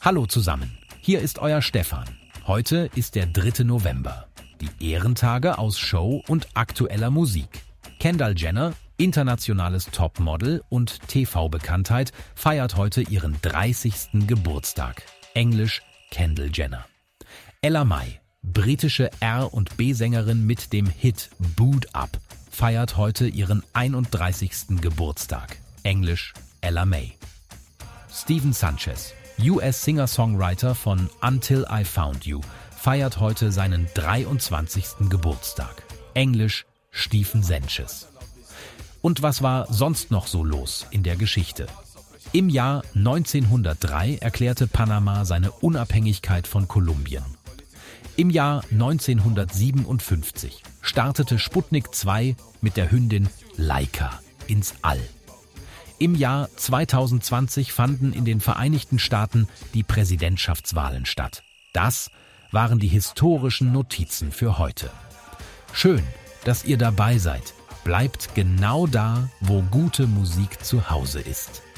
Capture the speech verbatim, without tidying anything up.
Hallo zusammen, hier ist euer Stefan. Heute ist der dritte November. Die Ehrentage aus Show und aktueller Musik. Kendall Jenner, internationales Topmodel und T V-Bekanntheit, feiert heute ihren dreißigsten Geburtstag. Englisch Kendall Jenner. Ella Mai, britische R- und B-Sängerin mit dem Hit Boo'd Up, feiert heute ihren einunddreißigsten Geburtstag. Englisch Ella Mai. Stephen Sanchez, U S-Singer-Songwriter von Until I Found You, feiert heute seinen dreiundzwanzigsten Geburtstag. Englisch Stephen Sanchez. Und was war sonst noch so los in der Geschichte? Im Jahr neunzehnhundertdrei erklärte Panama seine Unabhängigkeit von Kolumbien. Im Jahr neunzehnhundertsiebenundfünfzig startete Sputnik zwei mit der Hündin Laika ins All. Im Jahr zweitausendzwanzig fanden in den Vereinigten Staaten die Präsidentschaftswahlen statt. Das waren die historischen Notizen für heute. Schön, dass ihr dabei seid. Bleibt genau da, wo gute Musik zu Hause ist.